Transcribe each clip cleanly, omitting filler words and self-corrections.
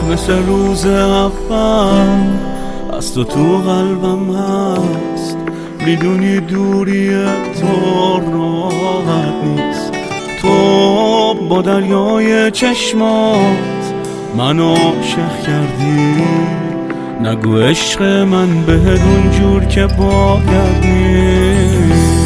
مثل روز اول از تو قلبم هست. میدونی دوری تو راحت نیست. تو با دریای چشمات منو عاشق کردی. نگو عشق من بهت اونجور که باید نیست.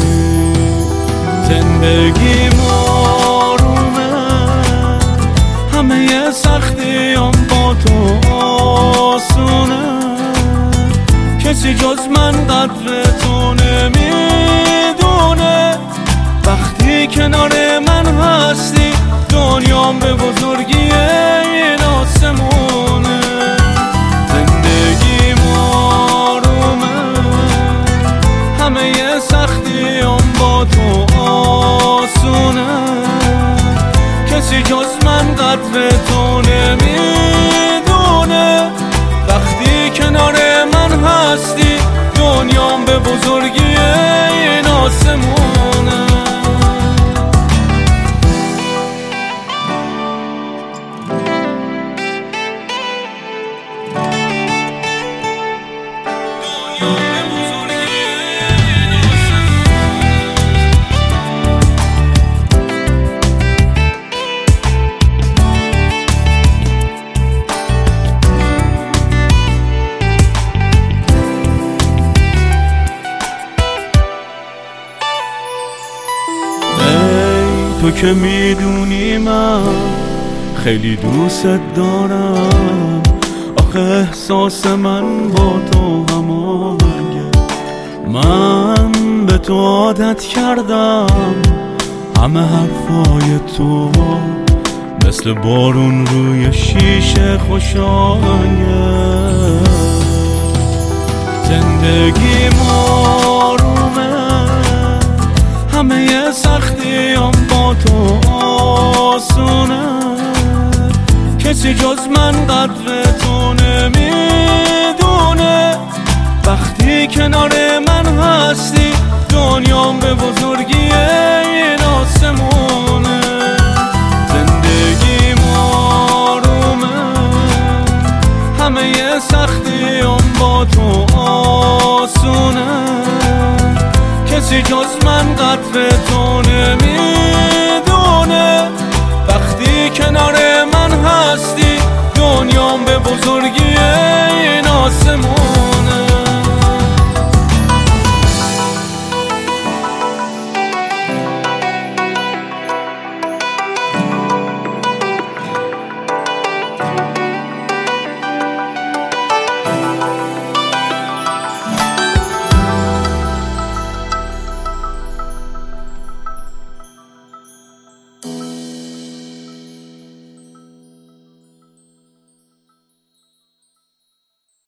زندگی آرومه، همه سختیام با تو آسونه. کسی جز من قدر تو نمیدونه. وقتی کنار من هستی دنیام به بزرگی این آسمونه. زندگی آرومه، همه سختیام با تو آسونه. کسی جز من قدر تو نمیدونه. وقتی کنار من هستی دنیام به بزرگی این آسمونه. تو که میدونی من خیلی دوست دارم. آخه احساس من با تو هماهنگه. من به تو عادت کردم. همه حرفای تو مثل بارون روی شیشه خوش آهنگه. زندگی آرومه، همه سختیام با تو آسونه. کسی جز من قدر تو نمیدونه. وقتی کنار من هستی دنیام به بزرگی این آسمونه. زندگی آرومه، همه سختیام با تو آسونه. کسی جز من قدر تو نمیدونه. وقتی کنار من هستی دنیام به بزرگی این آسمون.